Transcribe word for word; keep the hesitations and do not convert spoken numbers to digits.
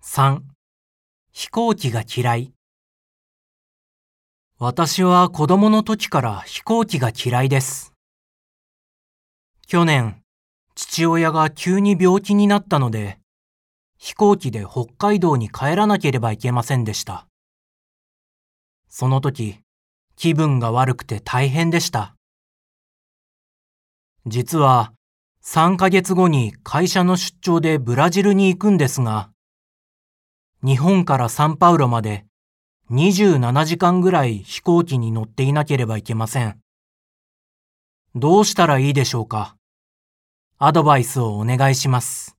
さん、飛行機が嫌い。私は子供の時から飛行機が嫌いです。去年、父親が急に病気になったので、飛行機で北海道に帰らなければいけませんでした。その時、気分が悪くて大変でした。実は、さんかげつごに会社の出張でブラジルに行くんですが、日本からサンパウロまでにじゅうななじかんぐらい飛行機に乗っていなければいけません。どうしたらいいでしょうか。アドバイスをお願いします。